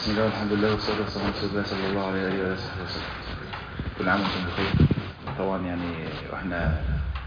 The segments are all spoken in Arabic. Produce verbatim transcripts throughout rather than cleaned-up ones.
بسم الله والحمد لله والصلاة والسلام على رسول الله صلى الله عليه وآله وصحبه وسلم. كل عام وانتم بخير. طبعا يعني واحنا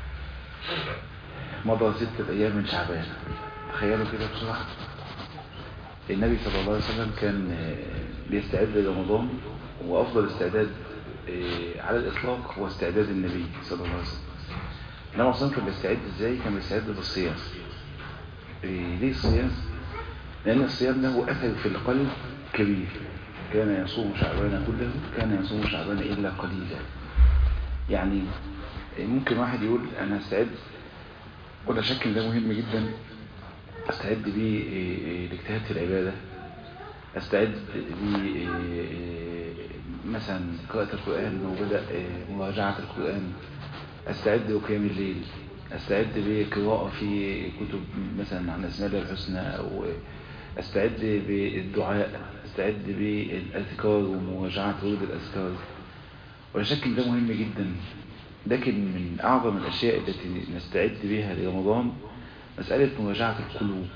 مضى ستة أيام من شعبان. تخيلوا كده بصراحة النبي صلى الله عليه وسلم كان بيستعد لرمضان، وأفضل استعداد على الإطلاق هو استعداد النبي صلى الله عليه وسلم. النبي أصلا كان بيستعد إزاي؟ كان بيستعد بالصيام. ليه الصيام؟ لأن الصيام له أثر في القلب كبير. كان يصوم شعبان كله، كان يصوم شعبان إلا قليلا. يعني ممكن واحد يقول أنا استعد، ولا شك ده مهم جدا، استعد بيه لاجتهاد في العبادة، استعد بيه مثلا قراءة القرآن وبدأ مراجعة القرآن، استعد بقيام الليل، استعد بقراءة في كتب مثلا عن اسماء الله الحسنى، أو استعد بالدعاء، استعد بالاذكار ومراجعه ورود الاذكار. ولا شك ان ده مهم جدا. لكن من اعظم الاشياء التي نستعد بها لرمضان مساله مراجعه القلوب.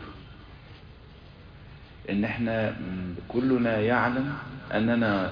ان احنا كلنا يعلم اننا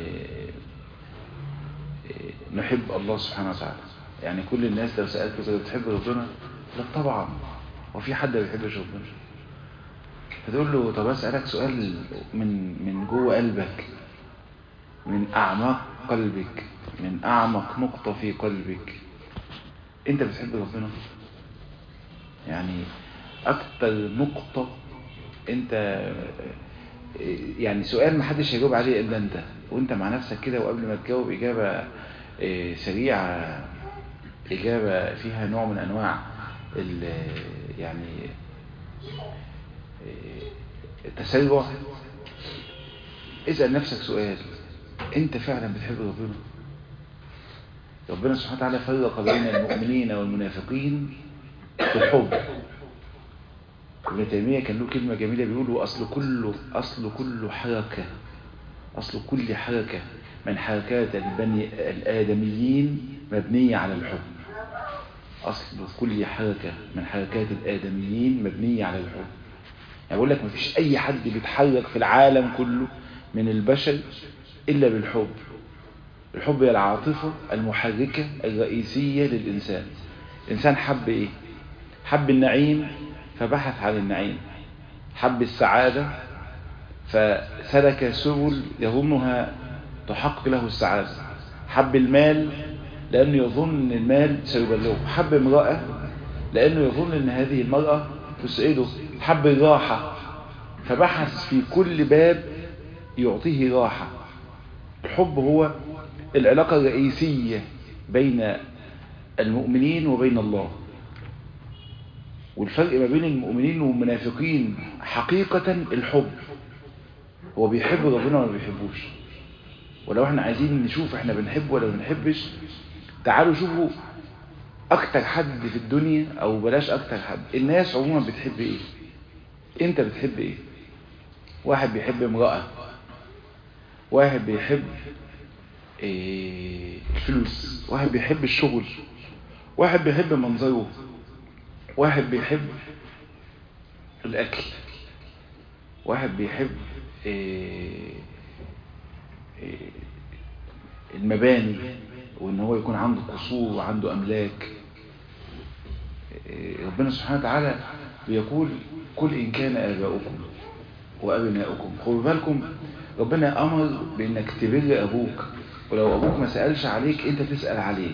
نحب الله سبحانه وتعالى. يعني كل الناس لو سالت كده بتحب ربنا؟ لا طبعا. وفي حد ما بيحبش ربنا؟ فتقول له طب أسألك سؤال من من جوه قلبك، من أعماق قلبك، من أعمق نقطة في قلبك، أنت بتحب ربنا؟ يعني أكتر نقطة أنت، يعني سؤال محدش هيجاوب عليه إلا أنت، وأنت مع نفسك كده، وقبل ما تجاوب إجابة سريعة، إجابة فيها نوع من أنواع يعني التسرع، اسأل نفسك سؤال: انت فعلا بتحب ربنا؟ ربنا سبحانه وتعالى فرق بين المؤمنين والمنافقين في الحب. ابن تيمية كان له كلمة جميلة بيقولوا أصل كل أصل كل حركة أصل كل حركة من حركات البني الآدميين مبنية على الحب. أصل كل حركة من حركات الآدميين مبنية على الحب. يعني بقول لك مفيش أي حد بيتحرك في العالم كله من البشر إلا بالحب. الحب هي العاطفة المحركة الرئيسية للإنسان. الإنسان حب إيه؟ حب النعيم فبحث عن النعيم، حب السعادة فسلك سبل يظنها تحقق له السعادة، حب المال لأنه يظن أن المال سيبلغه، حب امرأة لأنه يظن أن هذه المرأة تسعده، حب الراحة فبحث في كل باب يعطيه راحة. الحب هو العلاقة الرئيسية بين المؤمنين وبين الله. والفرق ما بين المؤمنين والمنافقين حقيقة الحب. هو بيحب ربنا ولا بيحبوش؟ ولو احنا عايزين نشوف احنا بنحب ولا بنحبش، تعالوا شوفوا اكتر حد في الدنيا، او بلاش اكتر حد، الناس عموما بتحب ايه؟ انت بتحب ايه؟ واحد بيحب امرأة، واحد بيحب إيه الفلوس، واحد بيحب الشغل، واحد بيحب منظره، واحد بيحب الأكل، واحد بيحب إيه إيه المباني، وإن هو يكون عنده قصور وعنده أملاك. إيه ربنا سبحانه وتعالى بيقول: قل إن كان آباؤكم وأبناؤكم. خذوا بالكم، ربنا أمر بأنك تبر أبوك، ولو أبوك ما سألش عليك أنت تسأل عليه،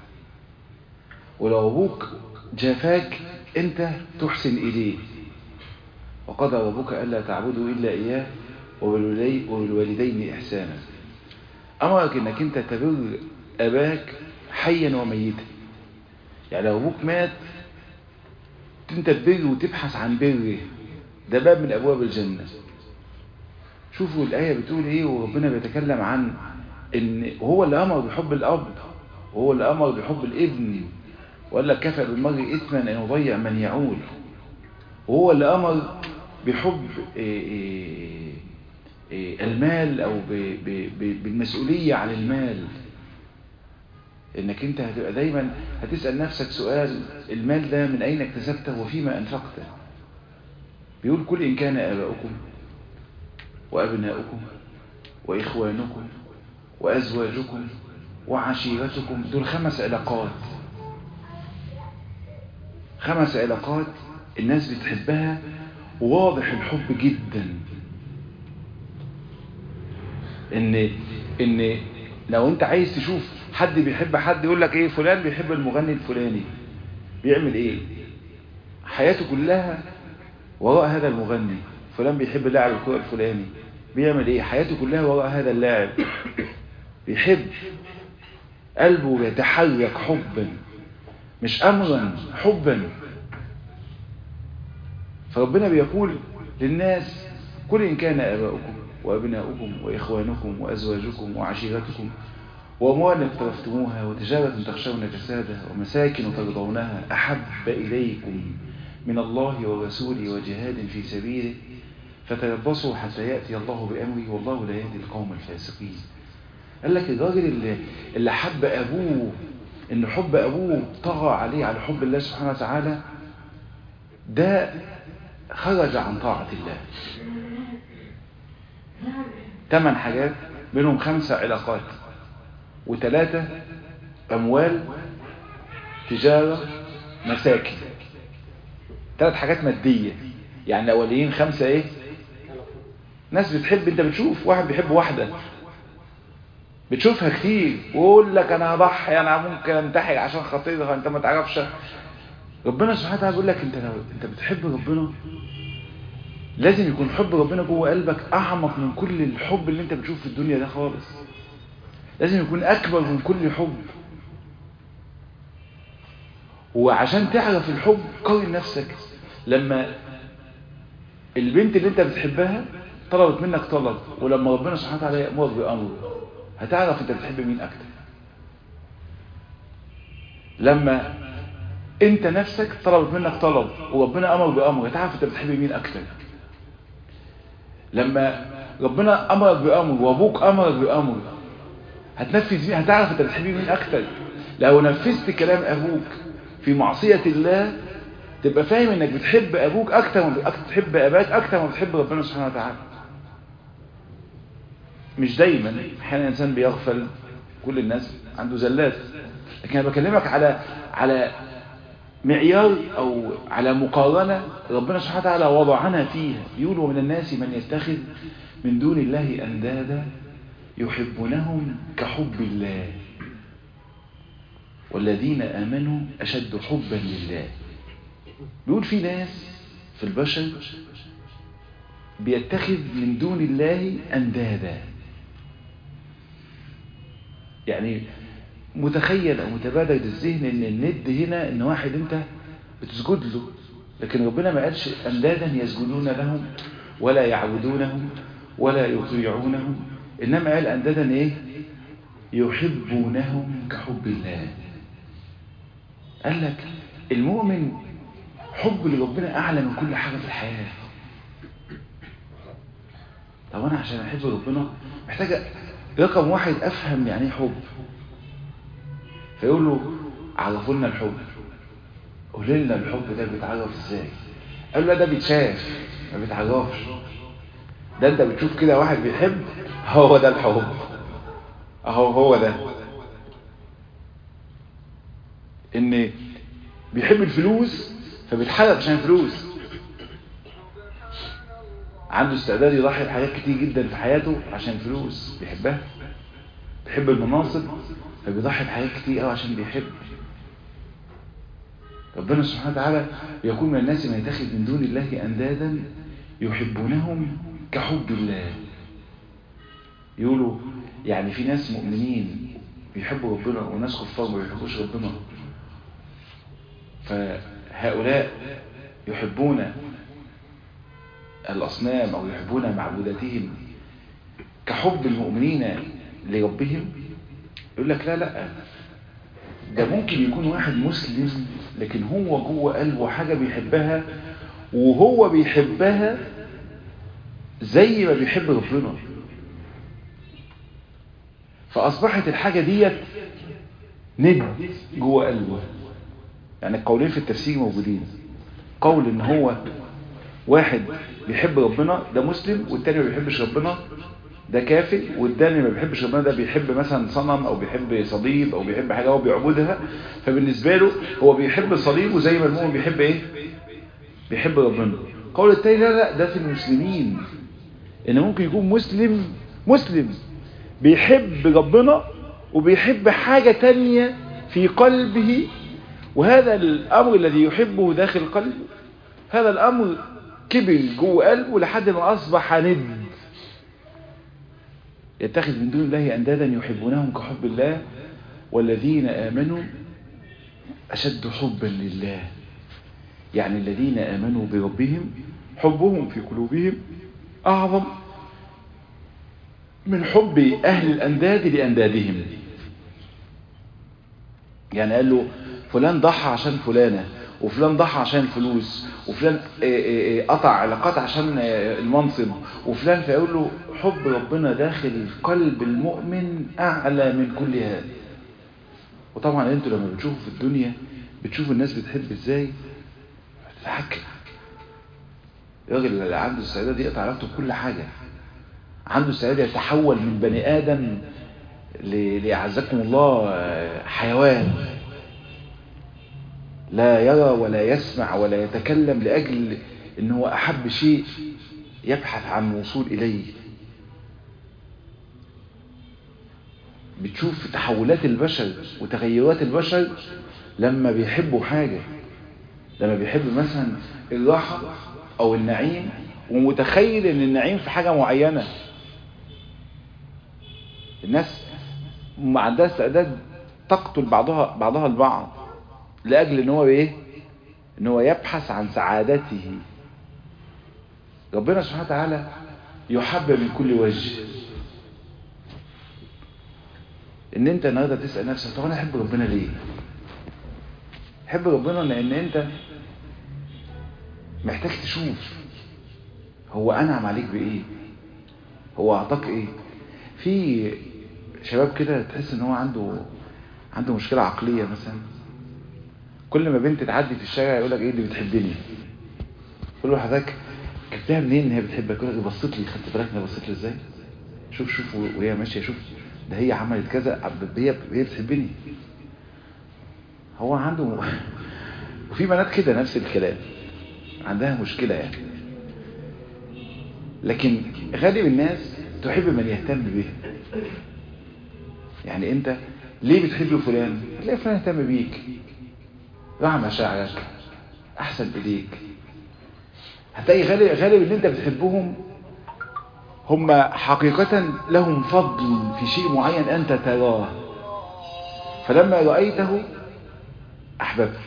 ولو أبوك جافاك أنت تحسن إليه. وقضى ربك ألا تعبدوا إلا إياه وبالوالدين إحسانا. أمرك أنك أنت تبر أباك حيا وميتا. يعني لو أبوك مات أنت تبر وتبحث عن بره، ده باب من أبواب الجنة. شوفوا الآية بتقول إيه، وربنا بيتكلم عن إن هو اللي أمر بحب الأب، وهو اللي أمر بحب الابن، وقال لك: كفى بالمرء إثما أن يضيع من يعول. وهو اللي أمر بحب إيه إيه إيه المال، أو بالمسؤولية عن المال. إنك أنت هتبقى دايما هتسأل نفسك سؤال: المال ده من أين اكتسبته وفيما أنفقته؟ بيقول: كل إن كان آباؤكم وأبناؤكم وإخوانكم وأزواجكم وعشيرتكم. دول خمس علاقات، خمس علاقات الناس بتحبها وواضح الحب جدا. ان ان لو انت عايز تشوف حد بيحب حد يقول لك ايه، فلان بيحب المغني الفلاني، بيعمل ايه؟ حياته كلها وراء هذا المغني. فلان بيحب لاعب الكرة الفلاني، بيعمل ايه؟ حياته كلها وراء هذا اللاعب. بيحب، قلبه يتحرك حبا مش امرا، حبا. فربنا بيقول للناس: قل إن كان آباؤكم وأبناؤكم وإخوانكم وأزواجكم وعشيرتكم وأموال اقترفتموها وتجارة تخشون كسادها ومساكن ترضونها أحب إليكم من الله ورسوله وجهاد في سبيله فتربصوا حتى يأتي الله بأمره والله لا يهدي القوم الفاسقين. قال لك الراجل اللي, اللي حب أبوه، إن حب أبوه طغى عليه على حب الله سبحانه وتعالى، ده خرج عن طاعة الله. ثمان حاجات، منهم خمسة علاقات وثلاثة أموال، تجارة، مساكن. ثلاث حاجات مادية. يعني الأولين خمسة إيه؟ ناس بتحب. أنت بتشوف واحد بيحب واحدة، بتشوفها كتير ويقول لك أنا هضحي، أنا ممكن أنتحر عشان خاطرها. أنت ما تعرفش ربنا سبحانه وتعالى بيقول لك أنت لو أنت بتحب ربنا لازم يكون حب ربنا جوه قلبك أعمق من كل الحب اللي أنت بتشوفه في الدنيا ده خالص. لازم يكون أكبر من كل حب. وعشان تعرف الحب قارن نفسك لما البنت اللي أنت بتحبها طلبت منك طلب، ولما ربنا سبحانه وتعالى يأمرك بأمر، هتعرف أنت بتحب مين أكتر. لما أنت نفسك طلبت منك طلب وربنا أمر بأمر، هتعرف أنت بتحب مين أكتر. لما ربنا أمرك بأمر وأبوك أمرك بأمر، هتنفذ مين؟ هتعرف أنت بتحب مين أكتر. لو نفذت كلام أبوك في معصية الله تبقى فاهم أنك بتحب أبوك أكتر ما بتحب أباك، أكتر ما بتحب ربنا سبحانه وتعالى. مش دايما، أحيانا الإنسان بيغفل، كل الناس عنده زلات، لكن أنا بكلمك على على معيار أو على مقارنة ربنا سبحانه وتعالى وضعنا فيها. يقول: ومن الناس من يتخذ من دون الله أندادا يحبونهم كحب الله والذين آمنوا أشد حبا لله. بيقول في ناس في البشر بيتخذ من دون الله أندادا، يعني متخيل أو متبادر للذهن إن الند هنا إن واحد أنت بتسجد له، لكن ربنا ما قالش أندادا يسجدون لهم ولا يعبدونهم ولا يطيعونهم، إنما قال أندادا إيه؟ يحبونهم كحب الله. قال لك المؤمن حب لربنا أعلى من كل حاجة في الحياة. طب أنا عشان أحب ربنا محتاج رقم واحد أفهم يعني إيه حب. فيقول له: عرفوا لنا الحب، قولوا لنا الحب ده بيتعرف ازاي؟ قال له: ده بيتشاف ما بيتعرفش. ده انت بتشوف كده واحد بيحب، هو ده الحب، اهو هو ده. ان بيحب الفلوس فبيتحرك عشان الفلوس، عنده استعداد يضحي بحاجات كتير جدا في حياته عشان الفلوس بيحبها. بيحب المناصب فبيضحي بحاجات كتير قوي عشان بيحب. ربنا سبحانه وتعالى يكون من الناس من يتخذ من دون الله أندادا يحبونهم كحب الله. يقولوا يعني في ناس مؤمنين بيحبوا ربنا وناس كفار ما بيحبوش ربنا، فهؤلاء يحبون الأصنام أو يحبون معبوداتهم كحب المؤمنين لربهم. يقول لك لا لا، ده ممكن يكون واحد مسلم لكن هو جوه قلبه حاجة بيحبها، وهو بيحبها زي ما بيحب ربنا، فأصبحت الحاجة ديت ند جوه قلبه. يعني القولين في التفسير موجودين. قول ان هو واحد بيحب ربنا ده مسلم، والتاني ما بيحبش ربنا ده كافر، والتاني ما بيحبش ربنا ده بيحب مثلا صنم او بيحب صليب او بيحب حاجه هو بيعبدها، فبالنسبه له هو بيحب الصليب وزي ما المؤمن بيحب ايه؟ بيحب ربنا. قول التاني لا لا ده في المسلمين، ان ممكن يكون مسلم مسلم بيحب ربنا وبيحب حاجه تانية في قلبه، وهذا الامر الذي يحبه داخل قلبه هذا الامر كبر جوه قلبه لحد ما اصبح ند، يتخذ من دون الله اندادا يحبونهم كحب الله والذين امنوا اشد حبا لله. يعني الذين امنوا بربهم حبهم في قلوبهم اعظم من حب اهل الانداد لاندادهم. يعني قال له فلان ضحى عشان فلانة، وفلان ضحى عشان الفلوس، وفلان قطع علاقات عشان المنصب، وفلان، فيقول له حب ربنا داخل قلب المؤمن أعلى من كل هذا. وطبعا انتوا لما بتشوفوا في الدنيا بتشوفوا الناس بتحب ازاي، بتتحكم. الراجل اللي عنده السعادة دي يقطع علاقته بكل حاجة، عنده السعادة يتحول من بني آدم ليعزكم الله حيوان، لا يرى ولا يسمع ولا يتكلم لأجل إنه أحب شيء يبحث عن الوصول إليه. بتشوف تحولات البشر وتغيرات البشر لما بيحبوا حاجة، لما بيحب مثلا الراحة أو النعيم ومتخيل إن النعيم في حاجة معينة. الناس ما عندها استعداد تقتل بعضها بعضها البعض لأجل إن هو إيه؟ إن هو يبحث عن سعادته. ربنا سبحانه وتعالى يحب من كل وجه. إن أنت النهارده تسأل نفسك طب أنا أحب ربنا ليه؟ أحب ربنا لأن أنت محتاج تشوف هو أنعم عليك بإيه؟ هو أعطاك إيه؟ في شباب كده تحس إن هو عنده عنده مشكلة عقلية مثلا، كل ما بنت تعدي في الشارع يقول لك ايه اللي بتحبني، كل واحد حضرتك جبتها منين ان هي بتحبك؟ يقول لك بصيت لي، خدت بالك انا بصيت لي ازاي؟ شوف شوف وهي ماشيه، شوف ده هي عملت كذا، هي هي بتحبني. هو عنده وفي بنات كده نفس الكلام عندها مشكله يعني. لكن غالب الناس تحب من يهتم بها. يعني انت ليه بتحب فلان؟ هتلاقي فلان يهتم بيك، راعى مشاعرك، احسن اليك. هتلاقي غالب غالب اللي انت بتحبهم هم حقيقة لهم فضل في شيء معين انت تراه، فلما رأيته احببت.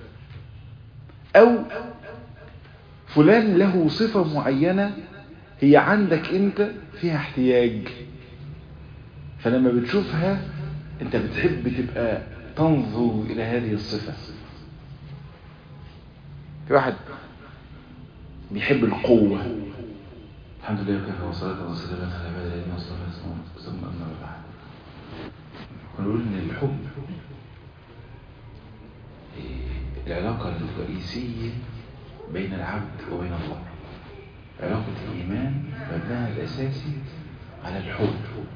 او فلان له صفة معينة هي عندك انت فيها احتياج، فلما بتشوفها انت بتحب تبقى تنظر الى هذه الصفة. في واحد بيحب القوة، الحمد لله وكفى والصلاة والسلام على عباد الله الذين اصطفى ثم أما بعد. نقول إن الحب العلاقة الرئيسية بين العبد وبين الله، علاقة الإيمان مبناها الأساسي على الحب.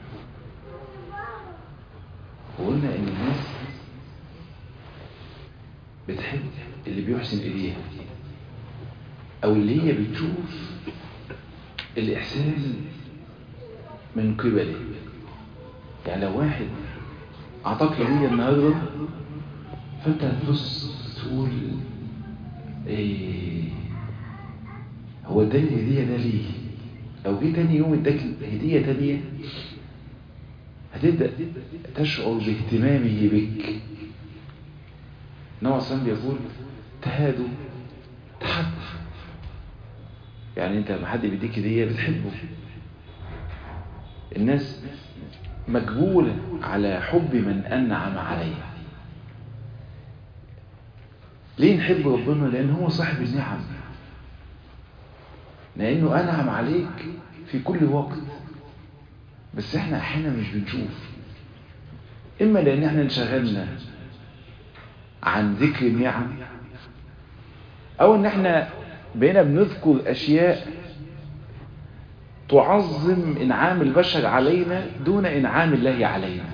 وقلنا إن الناس بتحب اللي بيحسن إليها أو اللي هي بتشوف الإحسان من قبله. يعني لو واحد أعطاك هدية النهارده فأنت هتبص تقول إيه هو اداني الهدية ده ليه؟ أو جه تاني يوم اداك هدية تانية هتبدأ تشعر باهتمامه بك. نوع صلى بيقول تهادوا تحب. يعني انت لما حد بيديك هدية بتحبه. الناس مجبولة على حب من أنعم عليها. ليه نحب ربنا؟ لأن هو صاحب النعم، لأنه أنعم عليك في كل وقت، بس احنا احيانا مش بنشوف، إما لأن احنا انشغلنا عن ذكر النعم، أو إن احنا بقينا بنذكر أشياء تعظم إنعام البشر علينا دون إنعام الله علينا.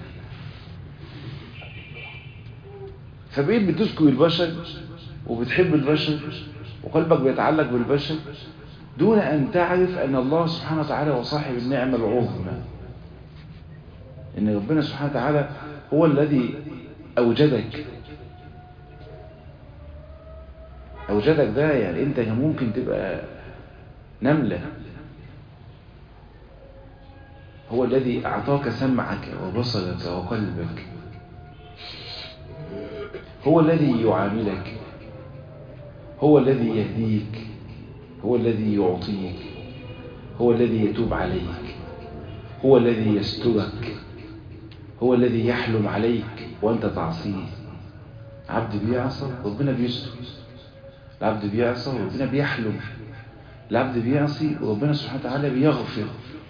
فبقيت بتذكر البشر وبتحب البشر وقلبك بيتعلق بالبشر دون أن تعرف أن الله سبحانه وتعالى هو صاحب النعمة العظمى، إن ربنا سبحانه وتعالى هو الذي أوجدك. أوجدك ده يعني أنت ممكن تبقى نملة، هو الذي أعطاك سمعك وبصرك وقلبك، هو الذي يعاملك، هو الذي يهديك، هو الذي يعطيك، هو الذي يتوب عليك، هو الذي يسترك، هو الذي يحلم عليك وأنت تعصيه. عبد بيعصى ربنا بيستر، العبد بيعصى وربنا بيحلم، العبد بيعصي وربنا سبحانه وتعالى بيغفر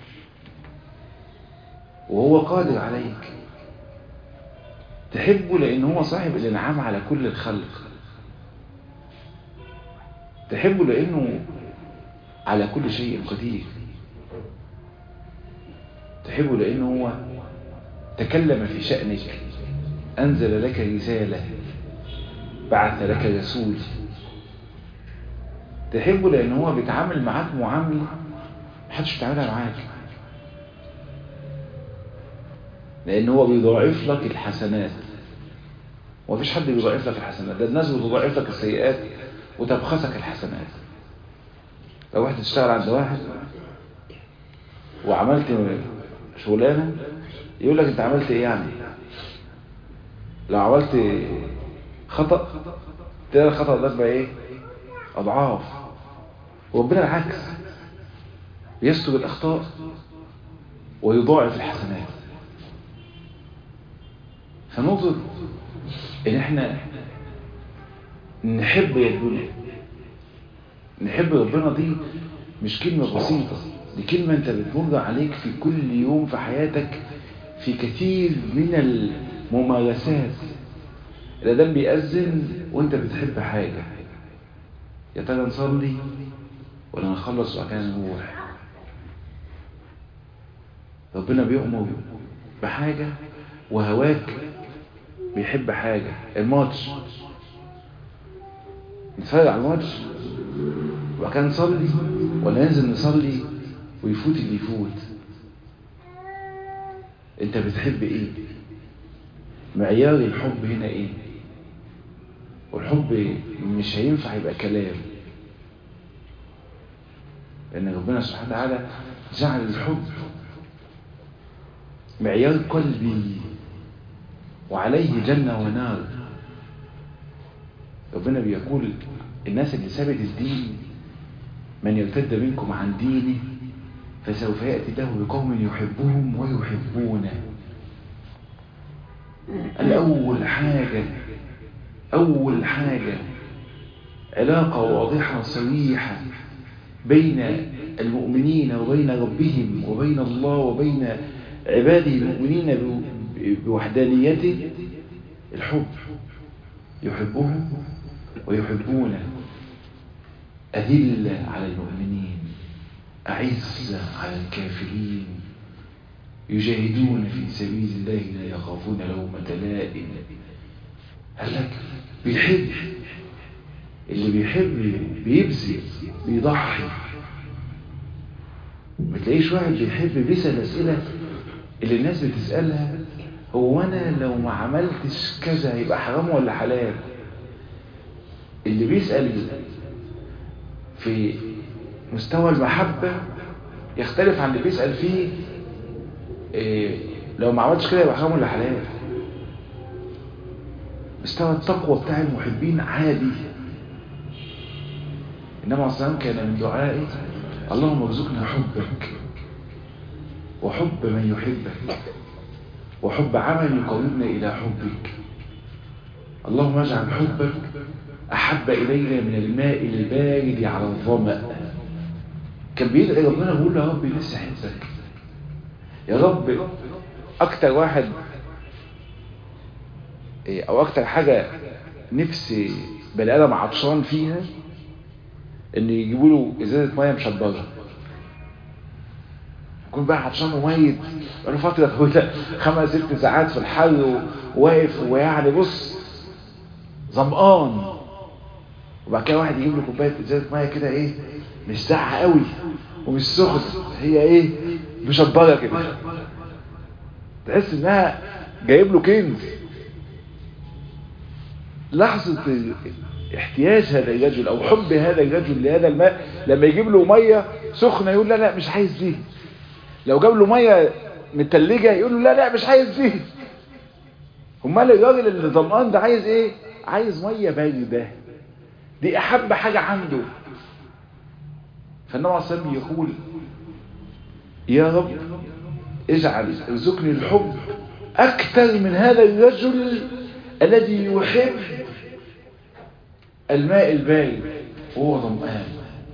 وهو قادر عليك. تحبه لأنه هو صاحب الإنعام على كل الخلق، تحبه لأنه على كل شيء قدير، تحبه لأنه هو تكلم في شأنك، أنزل لك رسالة، بعث لك رسول. تحبه لأنه هو بيتعامل معاك معاملة محدش بيتعاملها معاك، لأنه هو بيضاعف لك الحسنات، ومفيش حد بيضاعف لك الحسنات، ده الناس بتضاعف لك السيئات وتبخسك الحسنات. لو واحد تشتغل عند واحد وعملت شغلانة يقول لك انت عملت ايه يعني؟ لو عملت خطأ تلاقي الخطأ ده بقى ايه؟ اضعاف. وربنا العكس، يستر الاخطاء ويضاعف الحسنات. فنقدر ان احنا نحب ربنا. نحب ربنا دي مش كلمة بسيطة، دي كلمة انت بتمر عليك في كل يوم في حياتك في كثير من الممارسات. الأذان بيأذن وانت بتحب حاجة، يا ترى نصلي ولا نخلص وبعد كده نروح. ربنا بيؤمر بحاجة وهواك بيحب حاجة. الماتش، نتفرج على الماتش وبعد كده نصلي ولا ننزل نصلي ويفوت اللي يفوت. انت بتحب ايه؟ معيار الحب هنا ايه؟ والحب مش هينفع يبقى كلام، لان ربنا سبحانه وتعالى جعل الحب معيار قلبي وعليه جنة ونار. ربنا بيقول الناس اللي سابت الدين، من يرتد منكم عن دينه فسوف يأتي له بقوم يحبهم ويحبونه. الأول حاجة أول حاجة علاقة واضحة صريحة بين المؤمنين وبين ربهم وبين الله وبين عباده المؤمنين بوحدانيته. الحب، يحبهم ويحبونه. أذلة على المؤمنين، أعزة على الكافرين، يجاهدون في سبيل الله لا يخافون لومة لائم. قال لك بيحب، اللي بيحب بيبذل بيضحي. ما تلاقيش واحد بيحب بيسأل أسئلة اللي الناس بتسألها، هو أنا لو ما عملتش كذا يبقى حرام ولا حلال؟ اللي بيسأل في مستوى المحبة يختلف عن اللي بيسأل فيه إيه لو ما عملتش كده يبقى حرام ولا حلال. مستوى التقوى بتاع المحبين عالي. إنما الصلاة كان من دعائي اللهم ارزقنا حبك وحب من يحبك وحب عمل يقربنا إلى حبك. اللهم اجعل حبك أحب إلينا من الماء البارد على الظمأ. كان بيدعي ربنا بيقول له يا رب نفسي أحبك يا رب. أكتر واحد أو أكتر حاجة نفسي بني آدم عطشان فيها ان يجيبوا له ازازه ميه مشبره، يكون بقى عطشان وميت بقاله فتره طويله خمس ست ساعات في الحر وواقف ويعني بص ظمآن، وبعد كده واحد يجيب له كوبايه ازازه ميه كده ايه مش ساقعه قوي ومش سخن، هي ايه مشبره كده، تحس انها جايب له كنز. لحظه احتياج هذا الرجل او حب هذا الرجل لهذا الماء، لما يجيب له ميه سخنه يقول لا لا مش عايز دي، لو جاب له ميه متلجه يقول له لا لا مش عايز دي. امال الراجل اللي ظمآن ده عايز ايه؟ عايز ميه بارده، دي احب حاجه عنده. فالنبي عليه الصلاه والسلام يقول يا رب اجعل ارزقني الحب اكثر من هذا الرجل الذي يحب الماء البارد وهو ظمآن.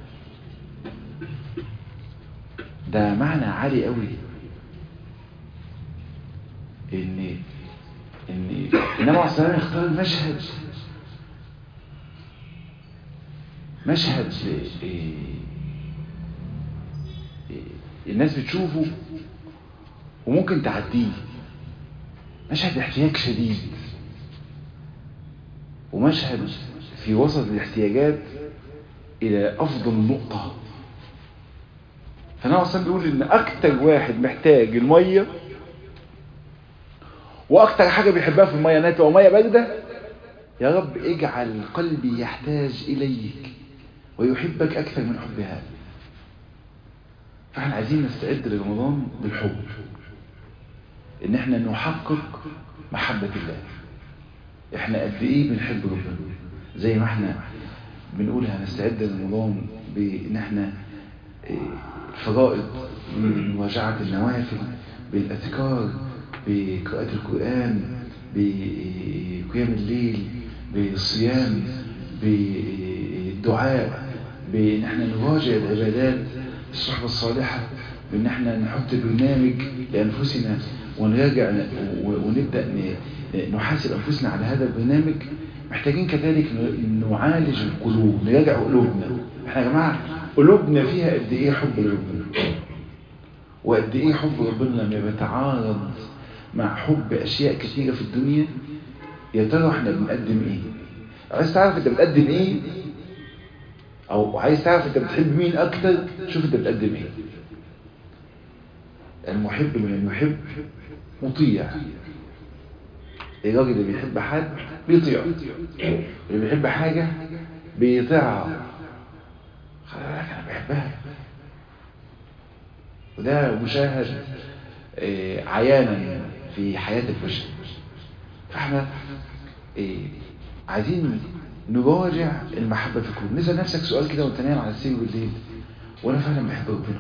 ده معنى عالي قوي، ان ان النبي عليه الصلاه والسلام يختار المشهد مشهد إيه إيه الناس بتشوفه وممكن تعديه، مشهد احتياج شديد ومشهد في وسط الاحتياجات الى افضل نقطة. فالنبي اصلا بيقول ان اكتر واحد محتاج المية واكتر حاجة بيحبها في المية انها تبقى مية باردة، يا رب اجعل قلبي يحتاج اليك ويحبك اكثر من حب هذا. فاحنا عايزين نستعد لرمضان بالحب، ان احنا نحقق محبة الله. احنا قد ايه بنحب ربنا، زي ما احنا بنقول هنستعد لرمضان بان احنا الفرائض بمراجعة النوافل، بالاذكار، بقراءة القرآن، بقيام الليل، بالصيام، بالدعاء، بان احنا نراجع العبادات، الصحبة الصالحة، بان احنا نحط برنامج لانفسنا ونراجع ونبدأ نحاسب انفسنا على هذا البرنامج. محتاجين كذلك نعالج القلوب، نراجع قلوبنا. احنا يا جماعة قلوبنا فيها قد ايه حب لربنا، وقد ايه حب ربنا لما بيتعارض مع حب اشياء كثيرة في الدنيا. يا ترى احنا بنقدم ايه؟ عايز تعرف انت بتقدم ايه، او عايز تعرف انت بتحب مين اكتر، شوف انت بتقدم ايه. المحب لمن يحب مطيع. الراجل اللي بيحب حد بيطيعه، اللي بيحب حاجة بيطيعها. خلي بالك انا بحبها، وده مشاهد عيانا في حياة البشر. فاحنا عايزين نراجع المحبة في القلوب. نسأل نفسك سؤال كده وانت نايم على السرير بالليل، وانا فعلا بحب ربنا؟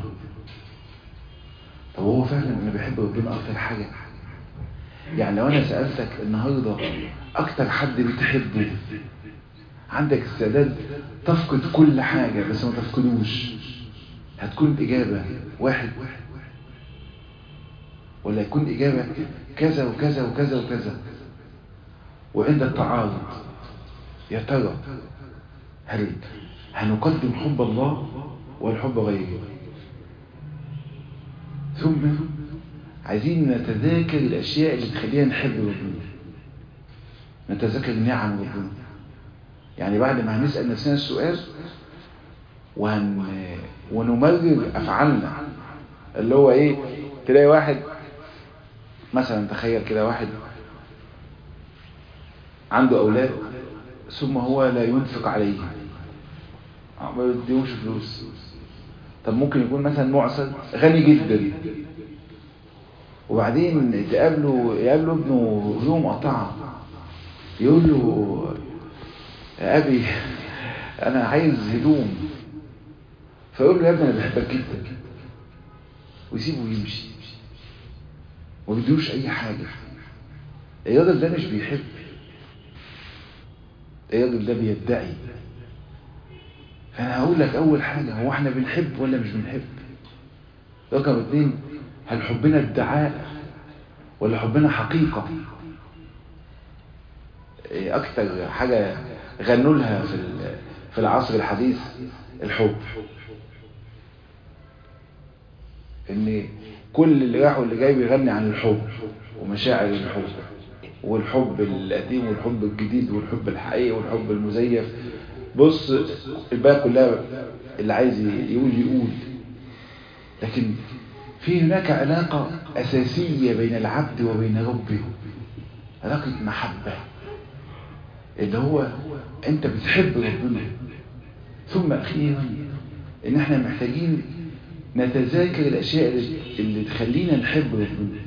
طب هو فعلا انا بحب ربنا اكتر حاجة؟ يعني لو انا سألتك النهاردة اكتر حد بتحبه، عندك استعداد تفقد كل حاجة بس ما تفقدوش، هتكون الاجابة واحد، ولا يكون اجابة كذا وكذا وكذا وكذا؟ وعند التعارض يا ترى هل هنقدم حب الله ولا حب غيره؟ ثم عايزين نتذاكر الاشياء اللي تخلينا نحب ربنا، نتذاكر نعم ربنا. يعني بعد ما هنسأل نفسنا السؤال وهن... ونمرر افعالنا، اللي هو ايه، تلاقي واحد مثلا، تخيل كده واحد عنده اولاد ثم هو لا ينفق عليهم، ما يديهمش فلوس. طب ممكن يكون مثلا معسر غني جدا، وبعدين تقابله يقابله ابنه هدوم مقطعه، يقول له يا ابي انا عايز هدوم، فيقول له يا ابني انا بحبك جدا، ويسيبه ويمشي وما بيديهوش اي حاجه. الراجل ده مش بيحب، الراجل ده بيدعي. فانا هقول لك اول حاجه، هو احنا بنحب ولا مش بنحب؟ رقم اتنين، هل حبنا ادعاء ولا حبنا حقيقه؟ اكتر حاجه غنوا لها في في العصر الحديث الحب. ان كل اللي راح واللي جاي بيغني عن الحب ومشاعر الحب والحب القديم والحب الجديد والحب الحقيقي والحب المزيف. بص الباقي كلها اللي عايز يقول يقول، لكن في هناك علاقة أساسية بين العبد وبين ربه، علاقة محبة، اللي هو أنت بتحب ربنا. ثم أخيرا إن احنا محتاجين نتذاكر الأشياء اللي تخلينا نحب ربنا.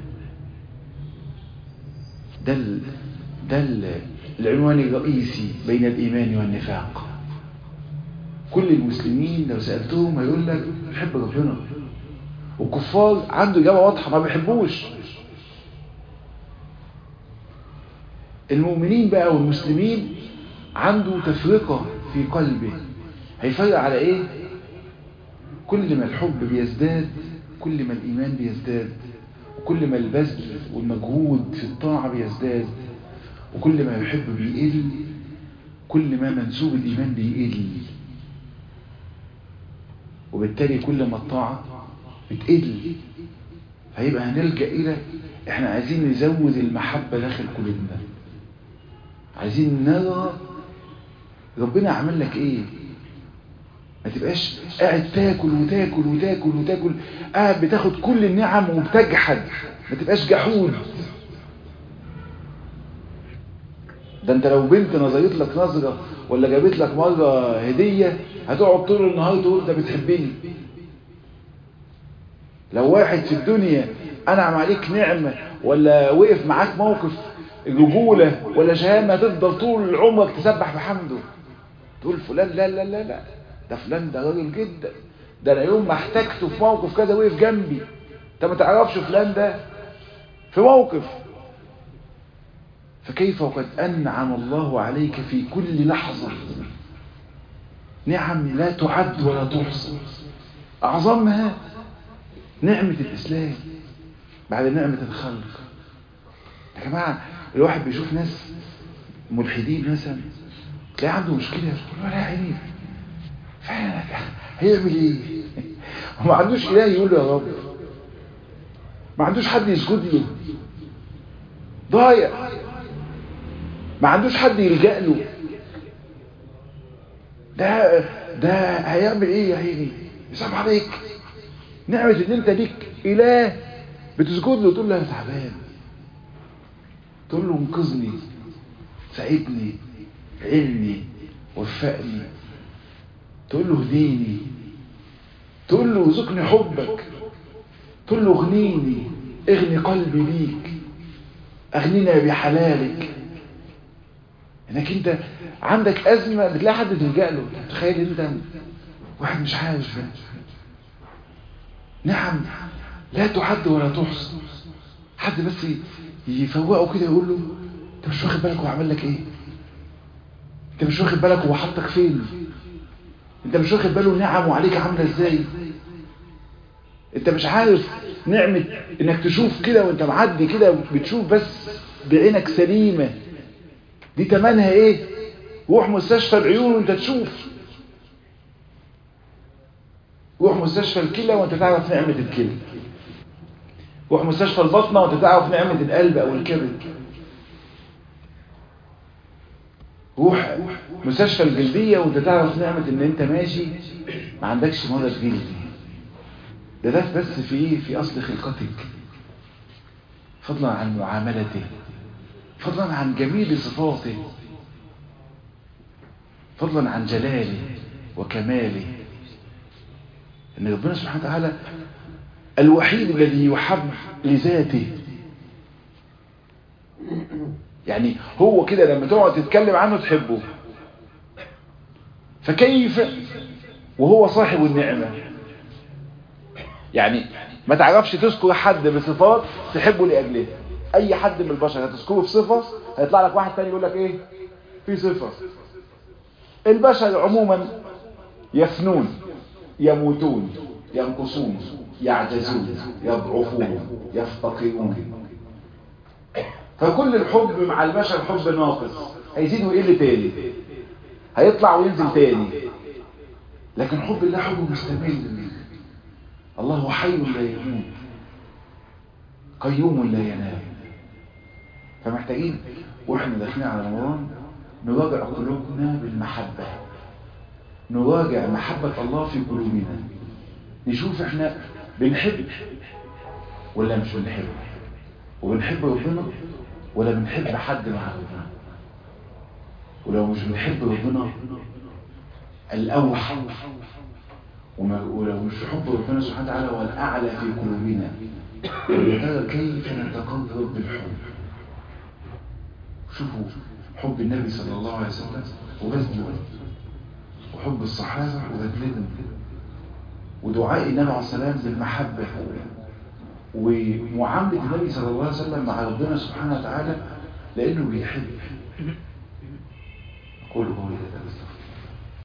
ده ال... ده ال... العنوان الرئيسي بين الإيمان والنفاق. كل المسلمين لو سألتهم هيقول لك بحب ربنا، والكفار عنده إجابة واضحة ما بيحبوش. المؤمنين بقى والمسلمين عنده تفرقة في قلبه. هيفرق على ايه؟ كل ما الحب بيزداد كل ما الإيمان بيزداد، وكل ما البذل والمجهود في الطاعة بيزداد، وكل ما يحب بيقل كل ما منسوب الإيمان بيقل، وبالتالي كل ما الطاعة بتقل. هيبقى هنلجأ إلى احنا عايزين نزود المحبة داخل قلوبنا، عايزين نرى ربنا عمل لك ايه. ما تبقاش قاعد تاكل وتاكل وتاكل وتاكل، قاعد بتاخد كل النعم وبتجحد. ما تبقاش جحود. ده انت لو بنت نظرت لك نظرة ولا جابت لك مرة هدية هتقعد طول النهار تقول ده بتحبني. لو واحد في الدنيا انعم عليك نعمة ولا وقف معاك موقف رجولة ولا شهامة هتفضل طول عمرك تسبح بحمده، تقول فلان لا لا لا لا ده فلان ده راجل جدا، ده انا يوم ما احتجته في موقف كذا وقف جنبي. انت ما تعرفش فلان ده في موقف. فكيف وقد انعم الله عليك في كل لحظة نعم لا تعد ولا تحصى، اعظمها نعمة الاسلام بعد نعمة الخلق. يا جماعة الواحد بيشوف ناس ملحدين مثلا تلاقي عنده مشكلة يقول ولا عيني فعلا هيعمل ايه؟ وما عندوش اله يقول له يا رب، ما عندوش حد يسجد له، ضايع، ما عندوش حد يلجأ له. ده ده هيعمل ايه يا عيني؟ يصعب عليك نعمة ان انت ليك اله بتسجد له، تقول له انا تعبان، تقول له انقذني ساعدني علمني وفقني، تقول له هديني، تقول له ارزقني حبك، تقول له اغنيني اغني قلبي ليك، اغنينا بحلالك. انك انت عندك ازمه بتلاقي حد تلجأ له. تخيل انت واحد مش عارف نعم لا تعد ولا تحصى، حد بس يفوقه كده يقول له انت مش واخد بالك هو عمل لك ايه، انت مش واخد بالك هو حطك فين، انت مش واخد باله نعمه عليك عامله ازاي، انت مش عارف نعمه انك تشوف كده وانت معدي كده بتشوف بس بعينك سليمه دي تمنها ايه. روح مستشفى العيون وانت تشوف، روح مستشفى الكلى وانت تعرف نعمه الكلى، روح مستشفى البطنه وانت تعرف نعمه القلب او الكبد، روح مستشفى الجلديه وانت تعرف نعمه ان انت ماشي ما عندكش مرض جلدي. ده ده بس في ايه؟ في اصل خلقتك، فضلا عن معاملته، فضلا عن جميل صفاته، فضلا عن جلاله وكماله. ان ربنا سبحانه وتعالى الوحيد الذي يحب لذاته. يعني هو كده لما تقعد تتكلم عنه تحبه، فكيف وهو صاحب النعمة؟ يعني ما تعرفش تذكر حد بصفات تحبه لأجله. اي حد من البشر هتذكره بصفة هيطلع لك واحد تاني يقول لك ايه في صفة. البشر عموما يفنون يموتون ينقصون يعجزون يضعفون يفتقرون، فكل الحب مع البشر حب ناقص، هيزيد ويقل تاني، هيطلع وينزل تاني. لكن حب الله حب مستمر. الله حي لا يموت قيوم لا ينام. فمحتاجين واحنا داخلين على رمضان نراجع قلوبنا بالمحبة، نراجع محبة الله في قلوبنا، نشوف احنا بنحب ولا مش بنحب، وبنحب ربنا ولا بنحب حد مع ربنا. ولو مش بنحب ربنا الأوحى، ولو مش حب ربنا سبحانه وتعالى هو الأعلى في قلوبنا، ولهذا كيف نتقرب بالحب. شوفوا حب النبي صلى الله عليه وسلم وبذله، وحب الصحابة وبذلهم، ودعاء النبي عليه السلام بالمحبة، ومعاملة النبي صلى الله عليه وسلم مع ربنا سبحانه وتعالى لأنه بيحب. قولوا قولي هذا.